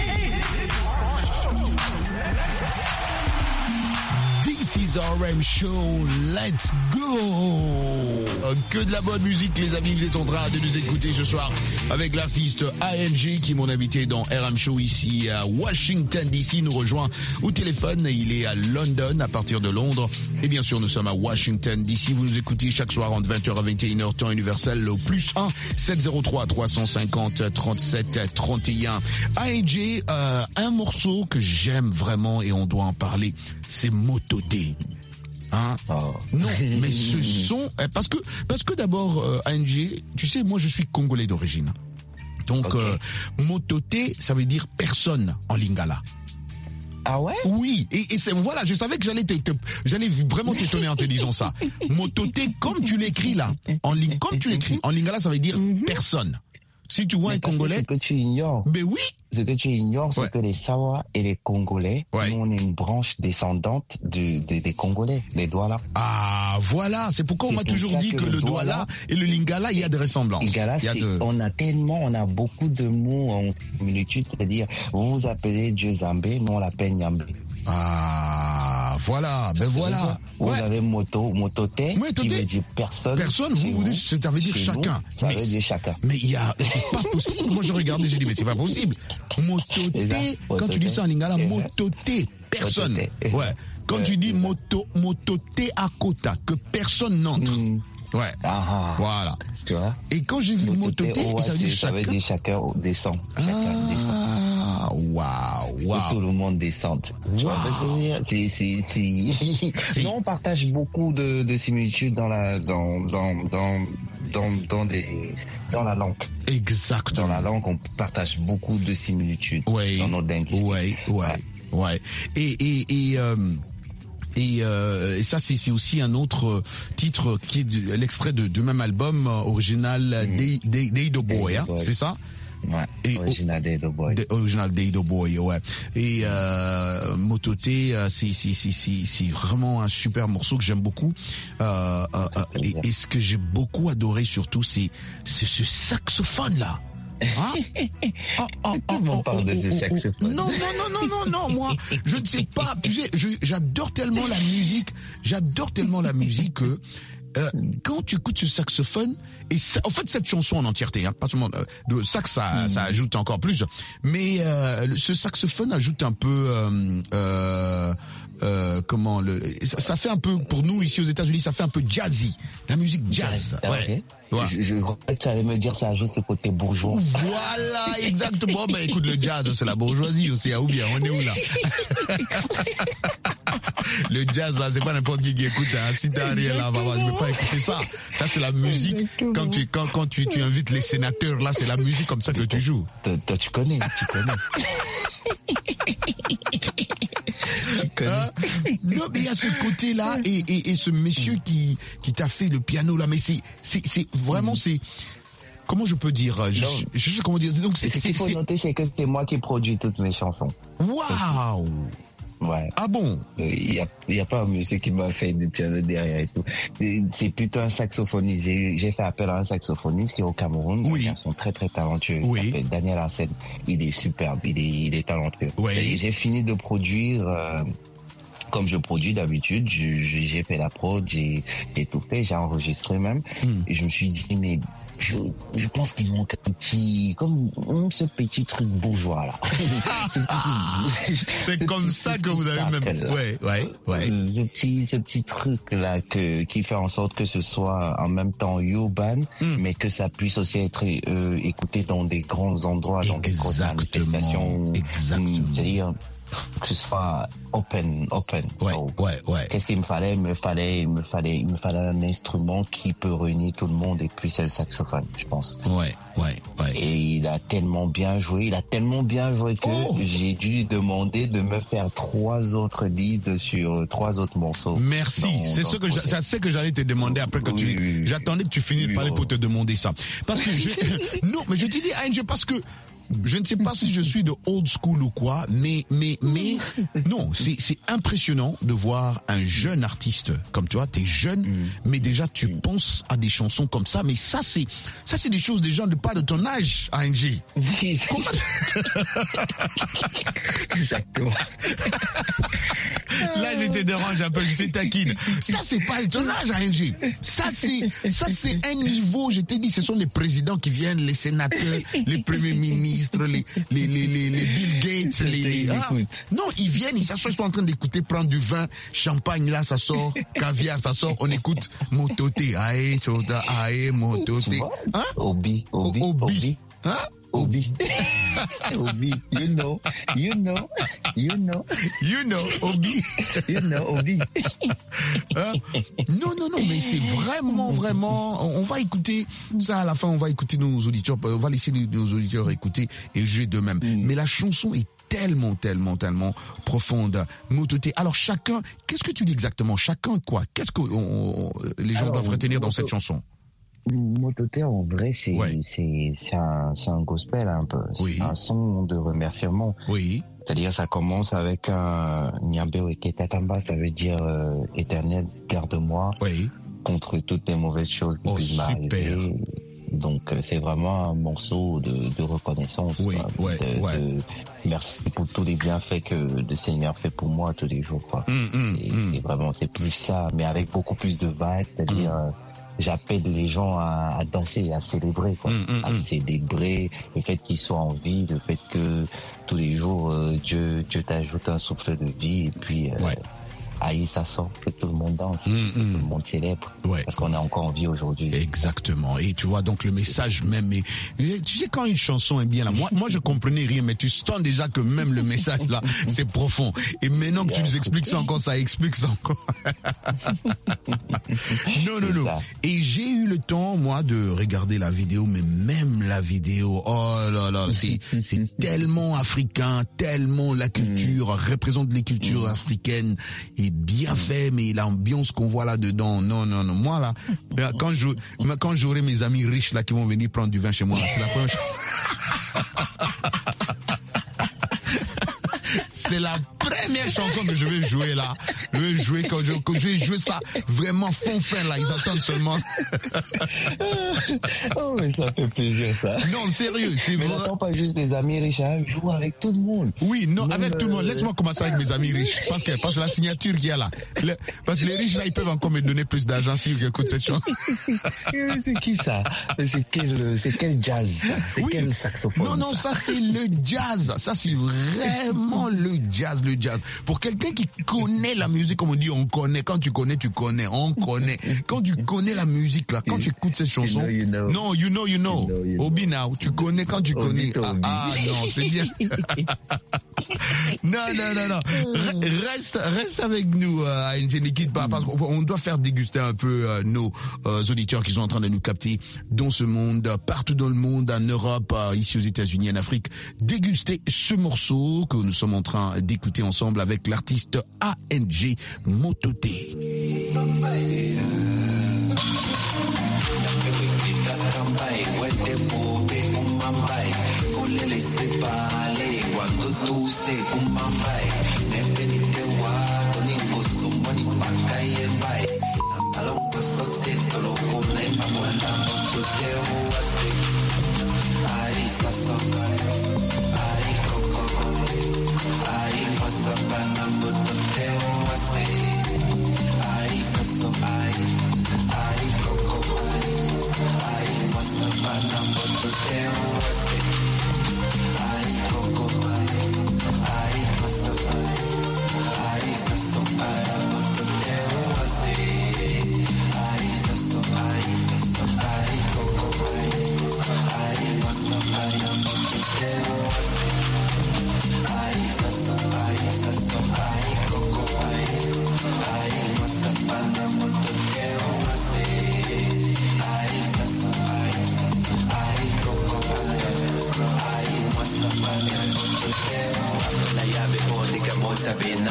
This is RM Show, let's go! Que de la bonne musique, les amis, vous êtes en train de nous écouter ce soir avec l'artiste AMG qui est mon invité dans RM Show ici à Washington DC. Il nous rejoint au téléphone, il est à London à partir de Londres. Et bien sûr, nous sommes à Washington DC. Vous nous écoutez chaque soir entre 20h à 21h, temps universel, au +1 703 350 37 31. AMG, un morceau que j'aime vraiment et on doit en parler, c'est Mototé. Hein? Oh. Non, mais ce son, parce que d'abord, ANG, tu sais, moi je suis congolais d'origine. Donc, okay. Mototé, ça veut dire personne en lingala. Ah ouais? Oui, et c'est, voilà, je savais que j'allais vraiment t'étonner en te disant ça. Mototé, comme tu l'écris là, comme tu l'écris, en lingala, ça veut dire personne. Si tu vois un Congolais. Ce que tu ignores. Ben oui. Ce que tu ignores, c'est que les Sawa et les Congolais, nous, on est une branche descendante des Congolais, les Douala. Ah, voilà. C'est pourquoi on m'a toujours dit que le Douala et le Lingala, il y a des ressemblances. Lingala, on a beaucoup de mots en similitude, c'est-à-dire, vous vous appelez Dieu Zambé, nous on l'appelle Nyambé. Ah, voilà, ben voilà. Vous avez Mototé, qui veut dire personne. Personne, vous dites, ça veut dire chacun. Ça veut dire chacun. Mais c'est pas possible. Moi, je regardais, j'ai dit, mais c'est pas possible. Mototé, quand tu dis ça en lingala, Mototé, personne. Ouais. Quand tu dis Mototé à Kota, que personne n'entre. Ouais. Ah, voilà. Tu vois? Et quand j'ai vu Mototé, ça veut dire chacun descend. Ah, waouh. Tout le monde descend. Tu vois, sinon, on partage beaucoup de similitudes dans la langue. Exactement. Dans la langue, on partage beaucoup de similitudes. Ouais. Dans nos linguistiques. Ouais. Et ça, c'est aussi un autre titre qui est l'extrait de même album original Deido Boy, hein, c'est ça? Ouais, original Deido Boy. Original Deido Boy, ouais. Et Mototé, c'est vraiment un super morceau que j'aime beaucoup. Et ce que j'ai beaucoup adoré surtout, c'est ce saxophone là. Hein? On parle de ces saxophones. Non, moi, je ne sais pas. J'adore tellement la musique que quand tu écoutes ce saxophone, et ça, en fait cette chanson en entièreté, hein, pas seulement le sax, ça ajoute encore plus, mais ce saxophone ajoute un peu ça fait un peu, pour nous ici aux États-Unis, ça fait un peu jazzy, la musique jazz. Ouais. Je crois que tu allais me dire ça ajoute ce côté bourgeois. Voilà, exactement. Ben écoute, le jazz, c'est la bourgeoisie aussi, ou bien on est où là? Le jazz là, c'est pas n'importe qui écoute, hein. Si t'as rien là, je peux pas écouter ça. Ça c'est la musique. Quand tu invites les sénateurs là, c'est la musique comme ça que tu joues. Toi tu connais. Non, mais il y a ce côté-là et ce monsieur qui t'a fait le piano là, mais c'est vraiment comment je peux dire, je sais comment dire. Donc ce qu'il faut noter, c'est que c'est moi qui produis toutes mes chansons. Waouh. Ouais. Ah bon? Il y a pas un monsieur qui m'a fait du piano derrière et tout. C'est plutôt un saxophoniste. J'ai fait appel à un saxophoniste qui est au Cameroun. Oui. Ils sont très très talentueux. Oui. Il s'appelle Daniel Arsène. Il est superbe. Il est talentueux. Oui. J'ai fini de produire. Comme je produis d'habitude, j'ai fait la prod, j'ai tout fait, j'ai enregistré même. Et je me suis dit, mais je pense qu'il manque un petit, comme ce petit truc bourgeois là. C'est comme ça que vous avez même. Ouais. Ce petit truc là qui fait en sorte que ce soit en même temps urban, mais que ça puisse aussi être écouté dans des grands endroits, dans des grosses manifestations. Exactement. C'est-à-dire que ce soit open. Ouais, So, ouais. Qu'est-ce qu'il me fallait? Il me fallait un instrument qui peut réunir tout le monde, et puis c'est le saxophone, je pense. Ouais. Et il a tellement bien joué que j'ai dû demander de me faire 3 autres leads sur 3 autres morceaux. Merci. C'est ce que j'allais te demander après que j'attendais que tu finisses de parler pour te demander ça. Parce que non, mais je te dis ANG parce que je ne sais pas si je suis de old school ou quoi, mais non, c'est impressionnant de voir un jeune artiste comme toi. T'es jeune, mais déjà tu penses à des chansons comme ça. Mais ça c'est des choses des gens pas de ton âge, ANG. Exactement. Là, je te dérange un peu, je te taquine. Ça, c'est pas ton âge, ANG. Ça, c'est un niveau, je t'ai dit, ce sont les présidents qui viennent, les sénateurs, les premiers ministres, les Bill Gates, non, ils viennent, ils s'assoient, ils sont en train d'écouter, prendre du vin, champagne, là, ça sort, caviar, ça sort, on écoute Mototé, Mototé. Hein? Obi. Hein? Obi, you know, Obi. Obi. Non, mais c'est vraiment, on va écouter ça à la fin, on va écouter nos auditeurs, on va laisser nos auditeurs écouter et jouer d'eux-mêmes. Mais la chanson est tellement profonde. Mototé. Alors chacun, qu'est-ce que tu dis exactement? Chacun quoi? Qu'est-ce que les gens doivent retenir dans cette chanson? Mototé, en vrai, c'est un gospel un peu. Oui. C'est un son de remerciement. Oui. C'est-à-dire, ça commence avec un Nyambeo Eketatamba, ça veut dire éternel, garde-moi contre toutes les mauvaises choses qui puissent m'arriver. Donc, c'est vraiment un morceau de reconnaissance. Merci pour tous les bienfaits que le Seigneur fait pour moi tous les jours, quoi. C'est vraiment, c'est plus ça, mais avec beaucoup plus de vibe, c'est-à-dire, j'appelle les gens à danser et à célébrer, quoi. À célébrer le fait qu'ils soient en vie, le fait que tous les jours, Dieu t'ajoute un souffle de vie, et puis, ça sort, que tout le monde danse, que tout le monde célèbre, parce qu'on est encore en vie aujourd'hui. Exactement. Et tu vois, donc le message même, tu sais quand une chanson est bien là, moi je comprenais rien, mais tu sens déjà que même le message là, c'est profond. Et maintenant que tu nous expliques ça encore, ça explique ça encore. Non. Et j'ai eu le temps, moi, de regarder la vidéo, mais même la vidéo, oh là là, c'est tellement africain, tellement la culture, représente les cultures africaines, et bien fait, mais l'ambiance qu'on voit là-dedans, non. Moi, là, quand j'aurai mes amis riches, là, qui vont venir prendre du vin chez moi, là, c'est la première chose. C'est la première chanson que je vais jouer là. Je vais jouer ça vraiment fond fin là. Ils attendent seulement. Oh, mais ça fait plaisir ça. Non, sérieux. Mais n'attends pas juste des amis riches, hein. Joue avec tout le monde. Oui, non, même avec tout le monde. Laisse-moi commencer avec mes amis riches. Parce que la signature qu'il y a là. Parce que les riches là, ils peuvent encore me donner plus d'argent s'ils écoutent cette chanson. C'est qui ça? C'est quel jazz? C'est quel saxophone? Non, ça c'est le jazz. Ça c'est vraiment le jazz. Pour quelqu'un qui connaît la musique, comme on dit, on connaît. Quand tu connais, on connaît. Quand tu connais la musique là, quand tu écoutes cette chanson, non, you know. Obi now, tu connais quand tu connais. Non, c'est bien. Non. Reste avec nous, ANG, ne quitte pas, parce qu'on doit faire déguster un peu nos auditeurs qui sont en train de nous capter dans ce monde, partout dans le monde, en Europe, ici aux États-Unis, en Afrique. Déguster ce morceau que nous sommes en train d'écouter ensemble avec l'artiste ANG Mototé.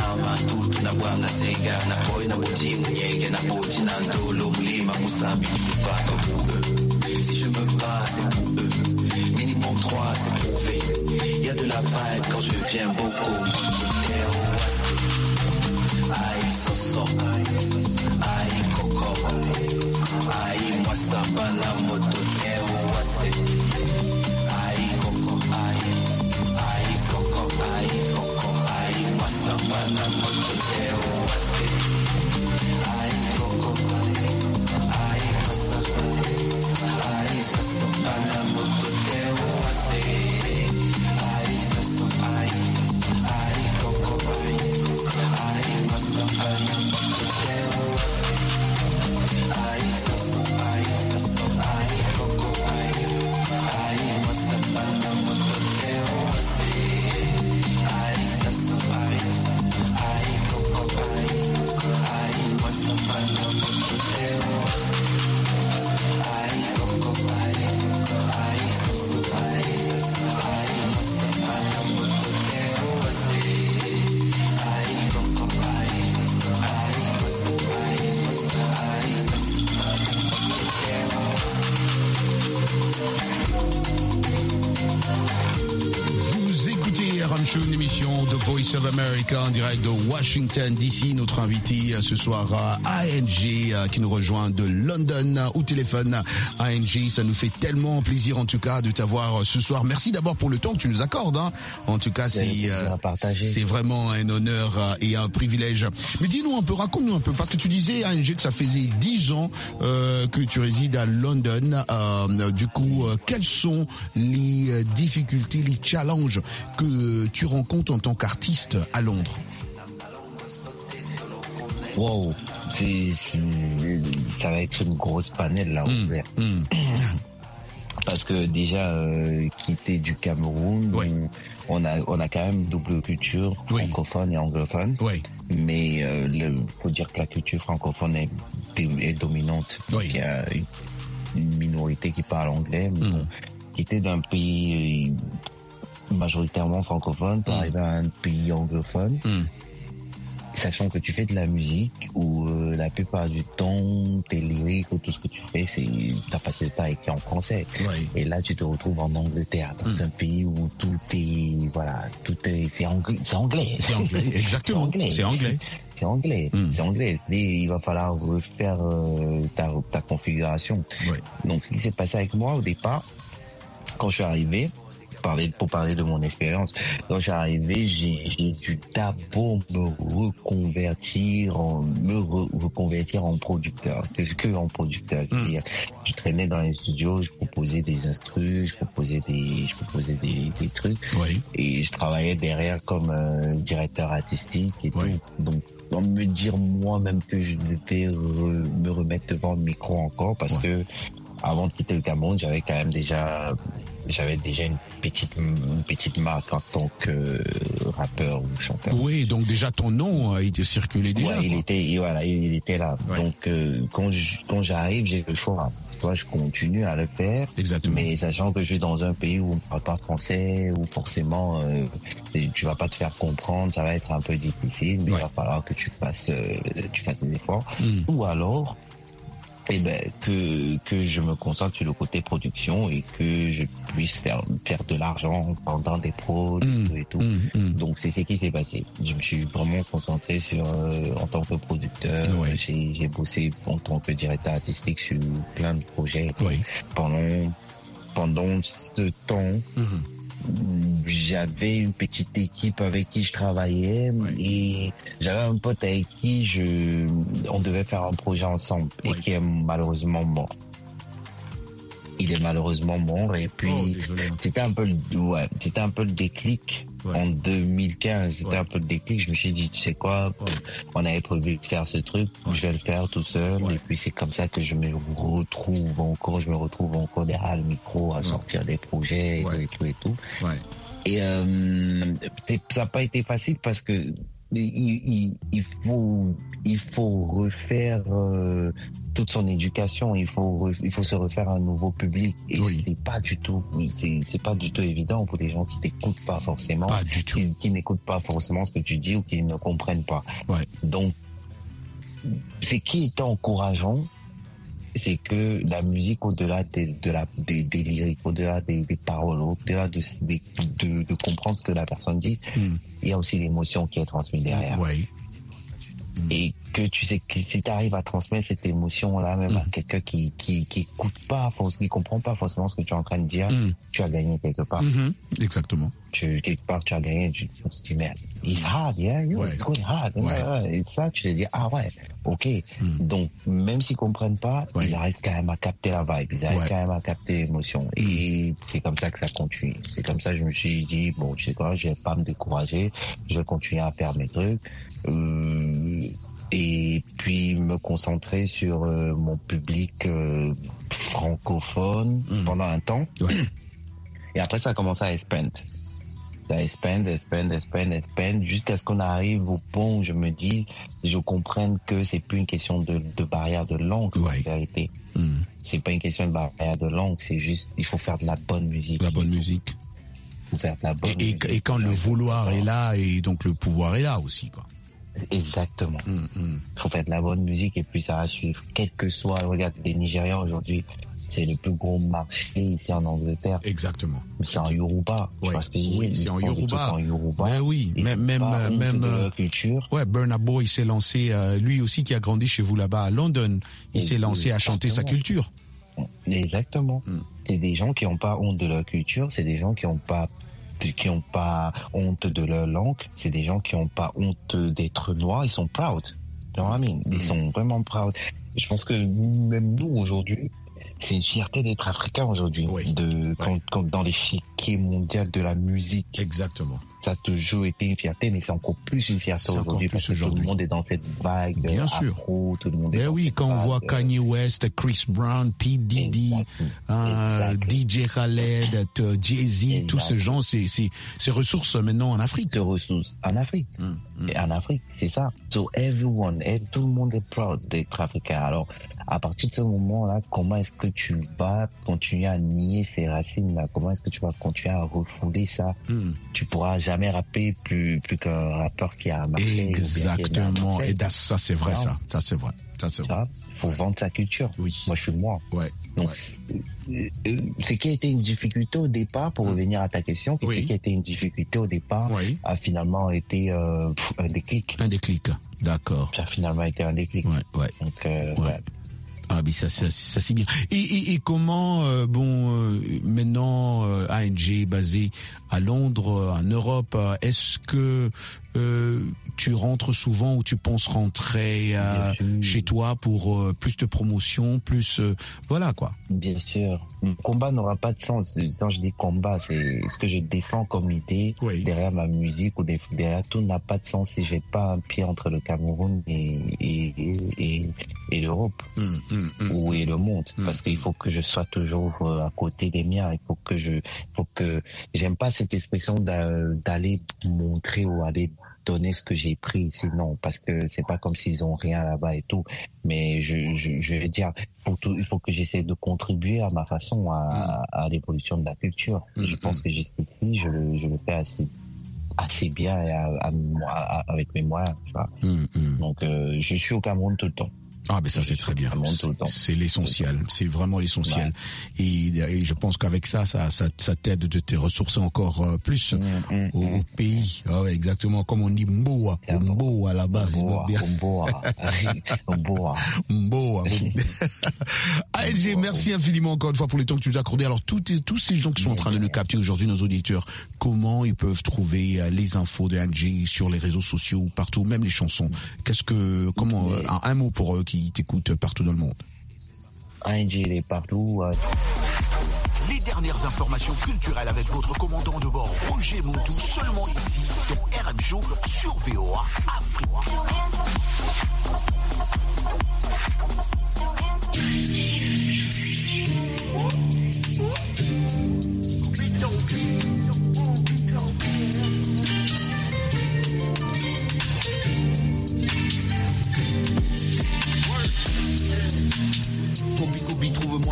mama tutu na bwana senga na boy na boti mnyenge na boti na ndolo mlima musambi tupako. Si je me bats c'est pour eux, minimum 3 c'est prouvé. Y'a de la vibe quand je viens beaucoup. Aïe soso, aïe coco, aïe moi sabana moto wase. Aïe coco, aïe coco, aïe coco, aïe moi sabana moto wase. Aïe coco, aïe masa, aïe soso bana moto wase. Aïe soso, aïe coco, aïe masa bana moto wase. Aïe soso, aïe coco, aïe masa bana moto wase. Aïe soso, aïe coco, aïe masa bana moto wase. Aïe coco, aïe soso, aïe masa bana moto wase. Aïe coco, aïe masa Vous écoutez RM Show, une émission de Voice of America en direct de Washington DC. Notre invité ce soir, ANG, qui nous rejoint de London au téléphone. ANG, ça nous fait tellement plaisir en tout cas de t'avoir ce soir. Merci d'abord pour le temps que tu nous accordes. Hein. En tout cas, c'est vraiment un honneur et un privilège. Mais dis-nous un peu, raconte-nous un peu, parce que tu disais, ANG, que ça faisait 10 ans que tu résides à London. Du coup, quelles sont les difficultés, les challenges que tu rencontres en tant qu'artiste à Londres? Wow, ça va être une grosse panelle là, parce que déjà quitter du Cameroun, on a quand même double culture, francophone et anglophone. Mais faut dire que la culture francophone est dominante. Donc il y a une minorité qui parle anglais. Mais bon, quitter d'un pays majoritairement francophone pour arriver à un pays anglophone, sachant que tu fais de la musique où la plupart du temps tes lyriques ou tout ce que tu fais, ta facilité pas écrit en français. Et là tu te retrouves en Angleterre, dans un pays où c'est anglais. C'est anglais, exactement. C'est anglais. C'est anglais. Il va falloir refaire ta configuration. Donc ce qui s'est passé avec moi au départ, quand je suis arrivé, pour parler de mon expérience, quand je suis arrivé, j'ai dû d'abord me reconvertir en producteur, que en producteur. C'est-à-dire, je traînais dans les studios, je proposais des instrus, je proposais des trucs, et je travaillais derrière comme directeur artistique et tout. Donc, on me dire moi-même que je devais me remettre devant le micro encore, parce que avant de quitter le Cameroun, j'avais déjà une petite marque en tant que rappeur ou chanteur. Oui, donc déjà ton nom a été circulé déjà. Il était là. Donc quand j'arrive, j'ai le choix. Soit je continue à le faire, mais sachant que je suis dans un pays où on ne parle pas français, où forcément tu vas pas te faire comprendre, ça va être un peu difficile, mais il va falloir que tu fasses des efforts. Ou alors que je me concentre sur le côté production et que je puisse faire de l'argent pendant des prods et tout. Donc c'est ce qui s'est passé. Je me suis vraiment concentré sur en tant que producteur. J'ai bossé en tant que directeur artistique sur plein de projets. Pendant ce temps, j'avais une petite équipe avec qui je travaillais et j'avais un pote avec qui on devait faire un projet ensemble et qui est malheureusement mort. Il est malheureusement mort et puis c'était un peu le déclic en 2015. C'était un peu le déclic. Je me suis dit, tu sais quoi, on avait prévu de faire ce truc, je vais le faire tout seul. Et puis c'est comme ça que je me retrouve encore derrière le micro à sortir des projets et tout. Et ça n'a pas été facile parce que il faut refaire toute son éducation, il faut se refaire un nouveau public. Et c'est pas du tout évident pour des gens qui t'écoutent pas forcément, qui n'écoutent pas forcément ce que tu dis ou qui ne comprennent pas. Ouais. Donc, ce qui est encourageant, c'est que la musique, au-delà des lyriques, au-delà des paroles, au-delà de comprendre ce que la personne dit, il y a aussi l'émotion qui est transmise derrière. Ouais. Et que tu sais que si tu arrives à transmettre cette émotion-là, même à quelqu'un qui écoute pas, qui comprend pas forcément ce que tu es en train de dire, tu as gagné quelque part. Exactement. Quelque part, tu as gagné, tu te dis, merde, it's hard, yeah, it's going hard. Et ça, tu te dis, ah ouais, ok. Donc, même s'ils comprennent pas, ils arrivent quand même à capter la vibe, ils arrivent quand même à capter l'émotion. Et c'est comme ça que ça continue. C'est comme ça que je me suis dit, bon, tu sais quoi, je vais pas me décourager, je vais continuer à faire mes trucs. Et puis me concentrer sur mon public francophone pendant un temps. Et après, ça a commencé à expand. Ça expand, jusqu'à ce qu'on arrive au point où je me dis, je comprenne que c'est plus une question de barrière de langue, en vérité. C'est pas une question de barrière de langue, c'est juste, il faut faire de la bonne musique. La bonne musique. Il faut faire de la bonne musique. Et quand le vouloir est là, et donc le pouvoir est là aussi, quoi. Exactement. Il faut faire de la bonne musique et puis ça va suivre. Quel que soit, regarde, les Nigérians aujourd'hui, c'est le plus gros marché ici en Angleterre. Exactement. C'est en Yoruba. Ouais. Oui, c'est en Yoruba. Ben oui, même culture. Ouais, Burna Boy s'est lancé, lui aussi qui a grandi chez vous là-bas à London, il s'est lancé à chanter sa culture. Exactement. C'est des gens qui n'ont pas honte de leur culture, c'est des gens qui n'ont pas honte de leur langue, c'est des gens qui n'ont pas honte d'être noirs, ils sont proud. You know what I mean? Ils sont vraiment proud. Je pense que même nous aujourd'hui, c'est une fierté d'être africain aujourd'hui, quand dans l'échiquier mondial de la musique. Exactement. Ça a toujours été une fierté, mais c'est encore plus une fierté aujourd'hui parce que tout le monde est dans cette vague. Bien sûr. Afro, tout le monde est dans oui, cette quand on voit Kanye West, Chris Brown, P. Diddy, DJ Khaled, Jay-Z, tous ces gens, c'est ressources maintenant en Afrique. C'est ressources en Afrique. Et en Afrique, c'est ça. So everyone, tout le monde est proud d'être africain. Alors, à partir de ce moment-là, comment est-ce que tu vas continuer à nier ces racines-là? Comment est-ce que tu vas continuer à refouler ça? Tu pourras jamais rapper plus qu'un rappeur qui a marché. Exactement. Et ça, c'est vrai, ça. Ça, c'est vrai. Faut vendre sa culture. Oui. Moi, je suis moi. Donc, ce qui a été une difficulté au départ, pour revenir à ta question, ce qui a été une difficulté au départ a finalement été un déclic. Un déclic, d'accord. Ça a finalement été un déclic. Donc, Ah, mais ça c'est bien. Et comment, maintenant, ANG est basé à Londres, en Europe, est-ce que tu rentres souvent ou tu penses rentrer chez toi pour plus de promotion, plus voilà quoi. Bien sûr. Le combat n'aura pas de sens. Quand je dis combat, c'est ce que je défends comme idée derrière ma musique ou derrière tout n'a pas de sens si j'ai pas un pied entre le Cameroun et l'Europe ou et le monde. Parce qu'il faut que je sois toujours à côté des miens. Il faut que j'aime pas cette expression d'aller montrer ou aller donner ce que j'ai pris ici, non, parce que c'est pas comme s'ils ont rien là-bas et tout, mais je veux dire, il faut que j'essaie de contribuer à ma façon à l'évolution de la culture. Et je pense que jusqu'ici, je le fais assez bien et avec mes moyens, tu vois. Donc, je suis au Cameroun tout le temps. Ah, ben ça c'est très bien. C'est l'essentiel. C'est vraiment l'essentiel. Et je pense qu'avec ça t'aide de te ressourcer encore plus au pays. Ah ouais, exactement comme on dit Mboa là-bas. Mboa. ANG, merci infiniment encore une fois pour le temps que tu nous as accordé. Alors tous ces gens qui sont en train de nous capter aujourd'hui, nos auditeurs, comment ils peuvent trouver les infos de ANG sur les réseaux sociaux, partout, même les chansons. Un mot pour eux qui t'écoutent partout dans le monde. ANG, il est partout. Les dernières informations culturelles avec votre commandant de bord Roger Montou, seulement ici dans RM Show sur VOA Afrique.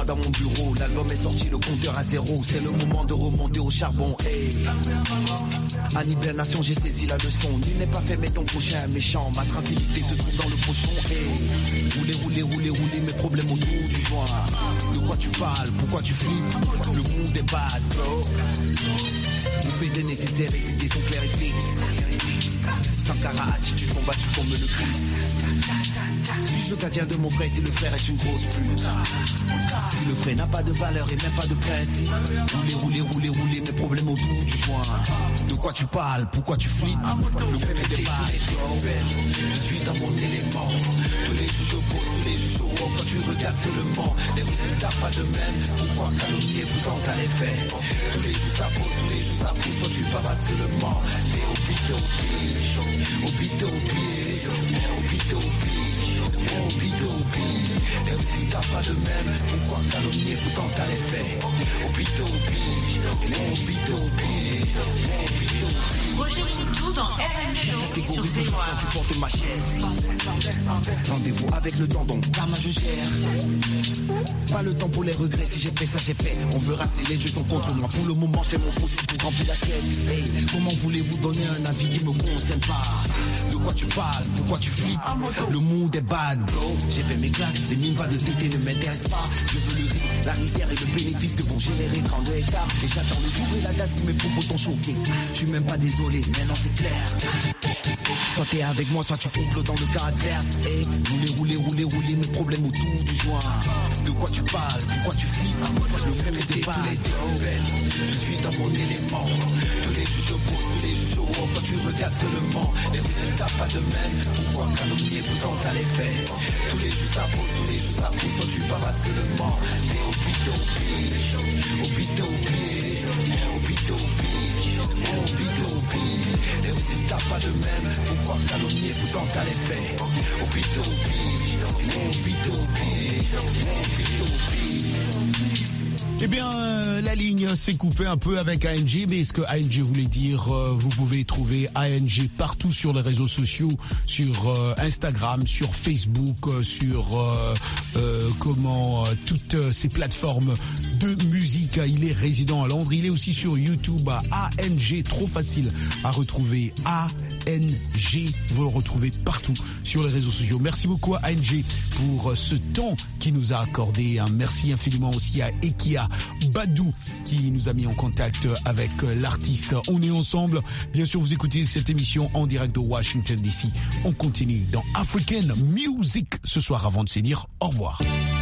dans mon bureau, l'album est sorti, le compteur à zéro. C'est le moment de remonter au charbon. Hey. En hibernation, j'ai saisi la leçon. Nul n'est pas fait, mais ton prochain est méchant. Ma tranquillité se trouve dans le pochon. Hey. Rouler, mes problèmes autour du joint. De quoi tu parles, pourquoi tu flippes? Le monde est bad, bro. On fait des nécessaires et ses idées sont claires et fixes. Sankara, attitude combattue comme le Christ. Suis-je le gardien de mon frère si le frère est une grosse pute? Si le frère n'a pas de valeur et même pas de principe. Rouler, mes problèmes autour du joint. De quoi tu parles, pourquoi tu flippes? Le frère est des balles. Je suis dans mon élément. Tous les jours je pose, tous les jours je quand tu regardes seulement. Les résultats pas de même. Pourquoi calomnier, pourtant t'as les faits? Tous les jours ça pousse, toi tu parles seulement. T'es au pied, les résultats pas de même. Pourquoi calomnier, pourtant t'as les faits? Au Roger Moutou dans RM Show sur C-Noir. Tu portes ma chaise. Rendez-vous avec le tendon, car moi je gère. Pas le temps pour les regrets, si j'ai fait ça j'ai fait. On veut rasser les dieux sont contre moi. Pour le moment c'est mon possible pour remplir la scène. Hey, comment voulez-vous donner un avis qui me concerne pas? De quoi tu parles, pourquoi tu flippes? Le monde est bad bro. J'ai fait mes classes, les mimes pas de TT ne m'intéressent pas. Je veux le riz, la rizière et le bénéfice que vont générer 32 hectares. Et j'attends le jour et la date si mes propos t'ont choqué. Je suis même pas désolé, maintenant c'est clair. Soit t'es avec moi, soit tu complotes dans le cas adverse. Hey, rouler, mes problèmes autour du joint. De quoi tu parles, pourquoi tu flippes? Le frère est des balles. Je suis dans mon élément. Tous les jours je pose, tous les jours quand tu regardes seulement. Les résultats pas de même. Pourquoi calomnier, pourtant t'as les faits? Tous les jours ça pousse, toi tu parles seulement. T'es au pied. Les résultats pas de même. Pourquoi calomnier, pourtant t'as les faits? Au pied. Eh bien, la ligne s'est coupée un peu avec ANG, mais ce que ANG voulait dire, vous pouvez trouver ANG partout sur les réseaux sociaux, sur Instagram, sur Facebook, sur toutes ces plateformes de musique. Il est résident à Londres, il est aussi sur YouTube à ANG, trop facile à retrouver. ANG, vous le retrouvez partout sur les réseaux sociaux. Merci beaucoup à ANG pour ce temps qu'il nous a accordé. Merci infiniment aussi à Ekia Badou qui nous a mis en contact avec l'artiste. On est ensemble. Bien sûr, vous écoutez cette émission en direct de Washington DC. On continue dans African Music ce soir avant de se dire au revoir.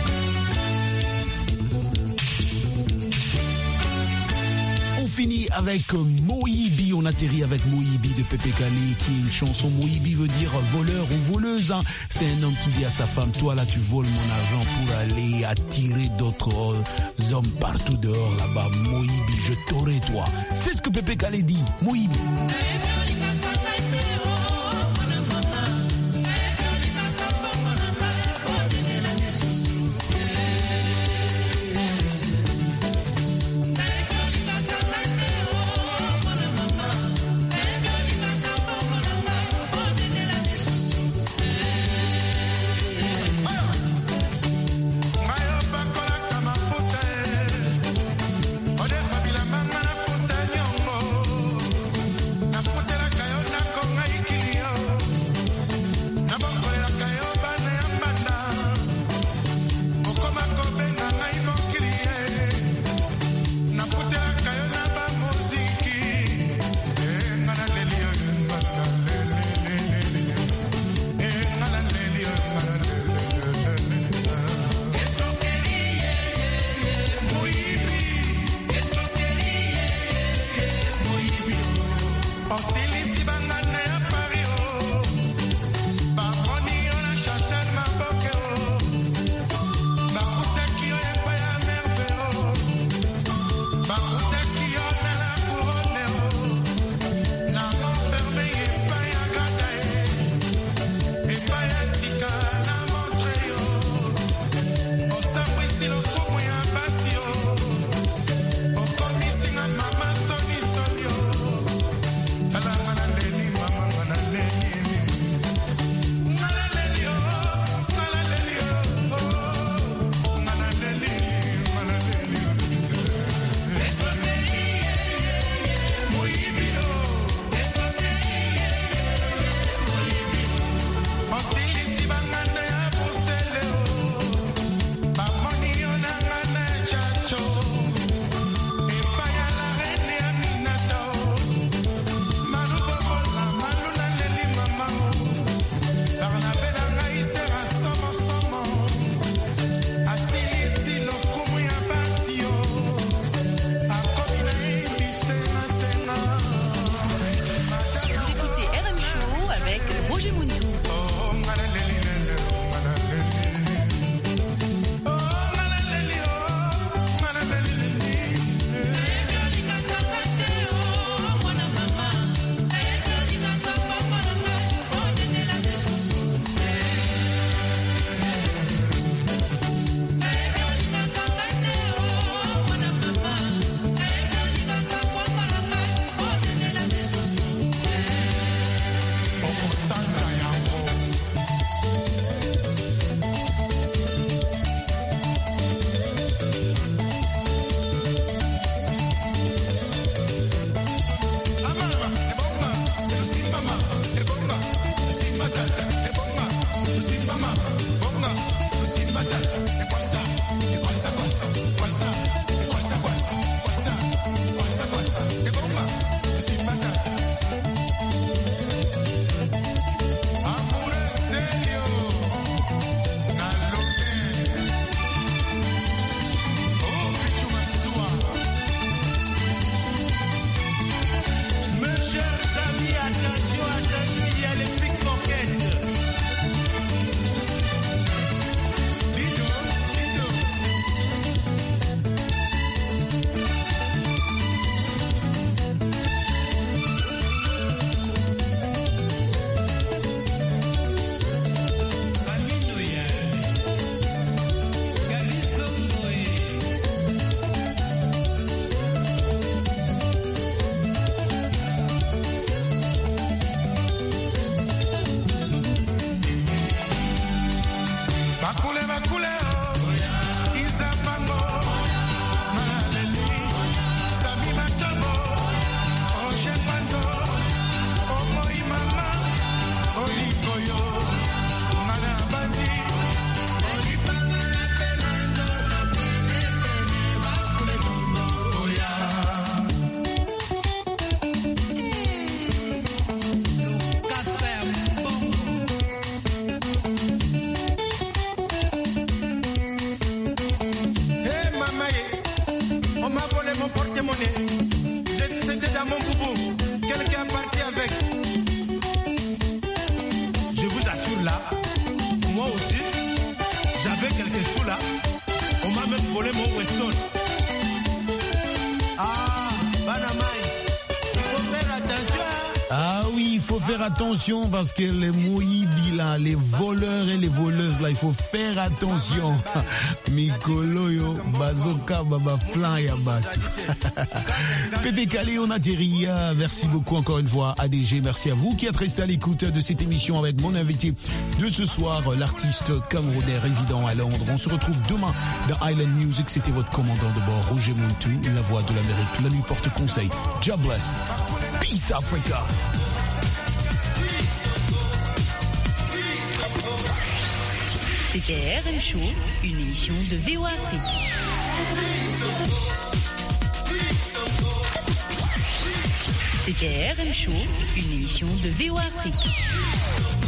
On finit avec Moibi, on atterrit avec Moibi de Pepe Kané, qui est une chanson. Moibi veut dire voleur ou voleuse, hein. C'est un homme qui dit à sa femme, toi là tu voles mon argent pour aller attirer d'autres hommes partout dehors là-bas. Moibi, je t'aurai toi. C'est ce que Pepe Kané dit, Moibi. Futa volé mon Weston. Ah, Banamai, il faut faire attention. Ah oui, il faut faire attention parce que les Moïbi là, les voleurs et les voleuses là, il faut faire attention. Mikoloyo, Bazoka, Baba, plein ya batu. Pépé Calé, on atterrit. Merci beaucoup encore une fois, ADG. Merci à vous qui êtes resté à l'écoute de cette émission avec mon invité de ce soir, l'artiste camerounais résident à Londres. On se retrouve demain dans Island Music. C'était votre commandant de bord, Roger Montou, la voix de l'Amérique. La nuit porte conseil. God bless. Peace Africa. C'était RM Show, une émission de VOA Afrique. C'était RM Show, une émission de VOA Afrique.